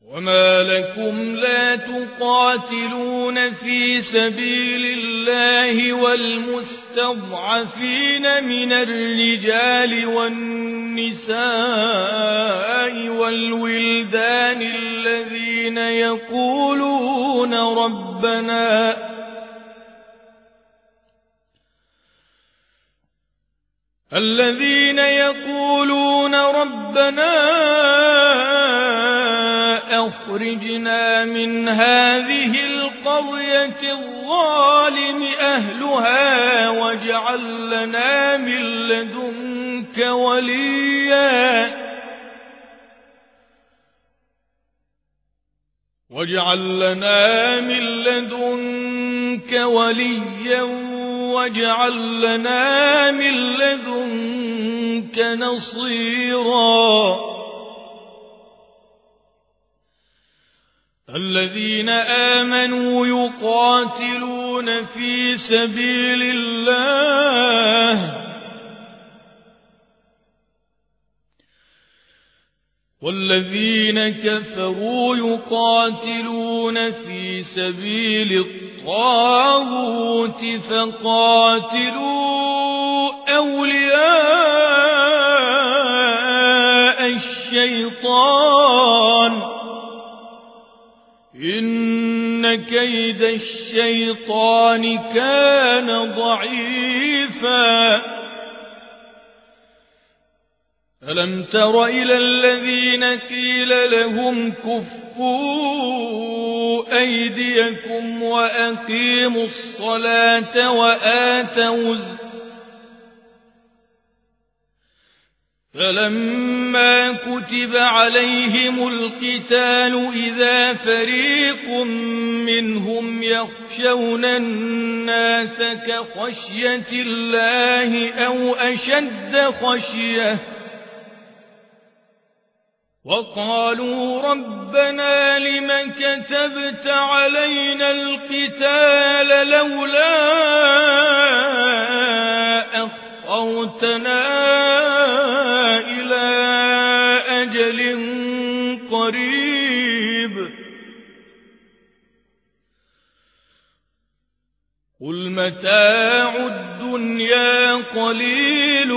وما لكم لا تقاتلون في سبيل الله والمستضعفين من الرجال والنساء والولدان الذين يقولون ربنا أخرجنا من هذه القرية الظالم أهلها واجعل لنا من لدنك وليا واجعل لنا من لدنك نصيرا. الذين آمنوا يقاتلون في سبيل الله والذين كفروا يقاتلون في سبيل الطاغوت فقاتلوا أولياء الشيطان إن كيد الشيطان كان ضعيفا. ألم تر إلى الذين قيل لهم كفوا أيديكم وأقيموا الصلاة وآتوا فلما كتب عليهم القتال إذا فريق منهم يخشون الناس كخشية الله أو أشد خشية وقالوا ربنا لم كتبت علينا القتال لولا أخرتنا إلى أجل قريب قل متاع الدنيا قليل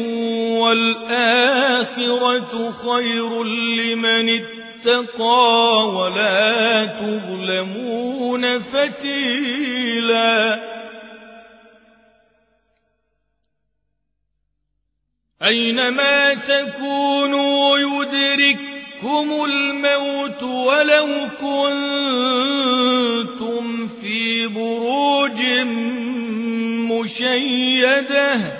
والآخرة خير لمن اتقى ولا تظلمون فتيلا. أينما تكونوا يدرككم الموت ولو كنتم في بروج مشيدة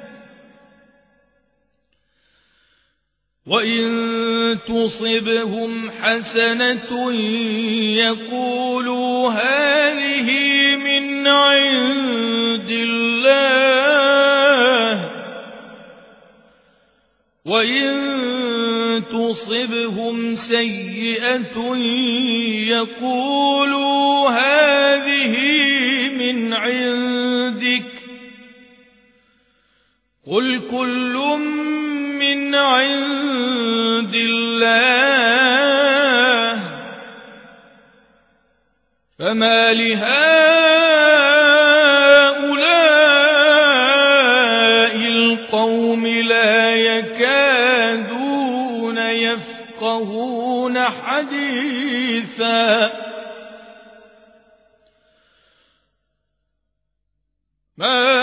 وإن تصبهم حسنة يقولوا هذه من عند الله وإن تصبهم سيئة يقولوا هذه من عندك قل كل من عند الله فما لهؤلاء القوم لا يكادون يفقهون حديثا. ما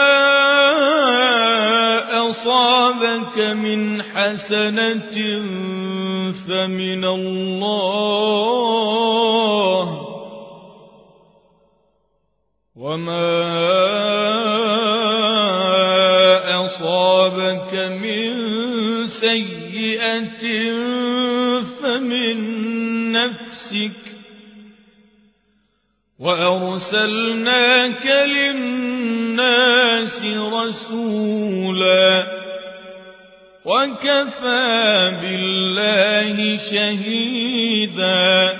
أصابك من حسنة فمن الله وما أصابك من سيئة فمن نفسك وأرسلناك للناس رسولا وكفى بالله شهيدا.